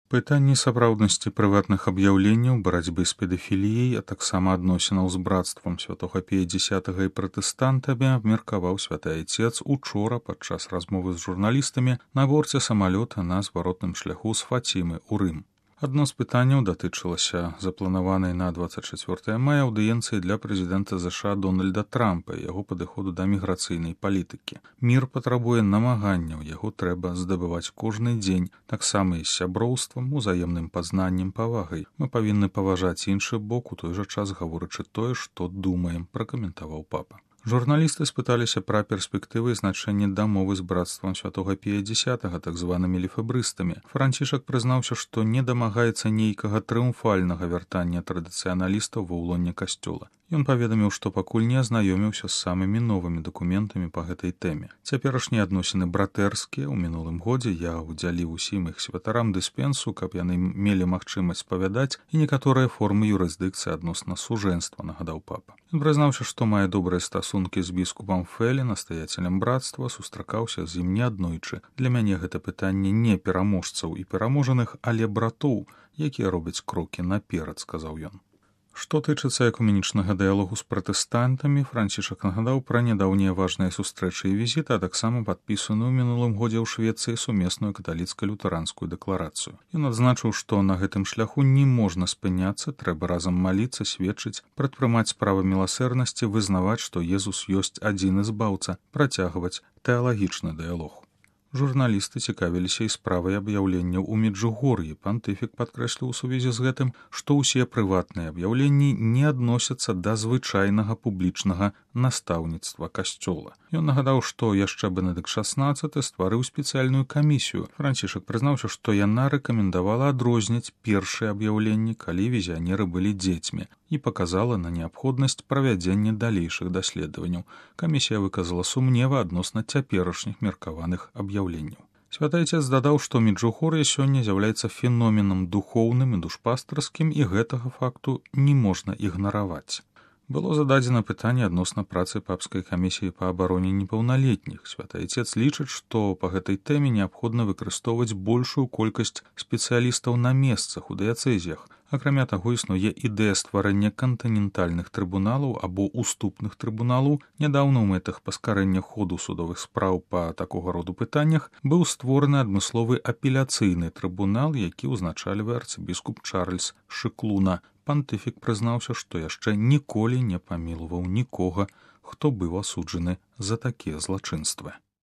Пытанні сапраўднасці прыватных аб'яўленняў, барацьбы з педафіліяй, а таксама адносінаў з брацтвам святога Пія X і пратэстантамі абмеркаваў святы айцец учора падчас размовы з журналістамі на борце самалёта на зваротным шляху з Фацімы ў Рым. Адно з пытанняў датычылася запланаванай на 24 мая аўдыенцыі для прэзідэнта ЗША Дональда Трампа і яго падыходу да міграцыйнай палітыкі. Мір патрабуе намаганняў, яго трэба здабываць кожны дзень, таксама і з сяброўствам, узаемным пазнаннем, павагай. Мы павінны паважаць іншы бок, у той жа час гаворачы тое, што думаем, пракаментаваў папа. Журналісты спыталіся пра перспектывы і значэнне дамовы з брацтвам святога Пія X, так званымі лефэбрыстамі. Францішак прызнаўся, што не дамагаецца нейкага трыумфальнага вяртання традыцыяналістаў ва ўлонне касцёла. Ён паведаміў, што пакуль не азнаёміўся з самымі новымі дакументамі па гэтай тэме. Цяперашнія адносіны братэрскія. У мінулым годзе я ўдзяліў усім іх святарам дыспенсу, каб яны мелі магчымасць спавядаць і некаторыя формы юрысдыкцыі адносна сужэнства, нагадаў папа. Ён прызнаўся, што мае добрыя стасункі з біскупам Фэлі, настаяцелем брацтва, сустракаўся з ім неаднойчы. Для мяне гэта пытанне не пераможцаў і пераможаных, але братоў, якія робяць крокі наперад, сказаў ён. Што тычыцца экуменічнага дыялогу з пратэстантамі, Францішак нагадаў пра нядаўнія важныя сустрэчы і візіты, а таксама падпісаную ў мінулым годзе ў Швецыі сумесную каталіцка-лютэранскую дэкларацыю. Ён адзначыў, што на гэтым шляху не можна спыняцца, трэба разам маліцца, сведчыць, прадпрымаць справы міласэрнасці, вызнаваць, што Езус ёсць адзіны збаўца, працягваць тэалагічны дыялог. Журналісты цікавіліся і справай аб'яўленняў у Меджугор'і. Пантыфік падкрэсліў у сувязі з гэтым, што ўсе прыватныя аб'яўленні не адносяцца да звычайнага публічнага настаўніцтва касцёла. Ён нагадаў, што яшчэ Бенедыкт XVI стварыў спецыяльную камісію. Францішак прызнаўся, што яна рэкамендавала адрозніць першыя аб'яўленні, калі візіянеры былі дзецьмі, і паказала на неабходнасць правядзення далейшых даследаванняў. Камісія выказала сумневы адносна цяперашніх меркаваных аб'яўленняў. Святы айцец дадаў, што Меджугор'е сёння з'яўляецца феноменам духоўным і душпастарскім, і гэтага факту не можна ігнараваць. Было зададзена пытанне адносна працы папскай камісіі па абароне непаўналетніх. Святы айцец лічыць, што па гэтай тэме неабходна выкарыстоўваць большую колькасць спецыялістаў на месцах у дыяцэзіях. Акрамя таго, існуе ідэя стварэння кантынентальных трыбуналаў або уступных трыбуналаў. Нядаўна ў мэтах паскарэння ходу судовых спраў па такога роду пытаннях быў створаны адмысловы апеляцыйны трыбунал, які ўзначальвае арцыбіскуп Чарльз Шыклуна. Пантыфік прызнаўся, што яшчэ ніколі не памілаваў нікога, хто быў асуджаны за такія злачынствы.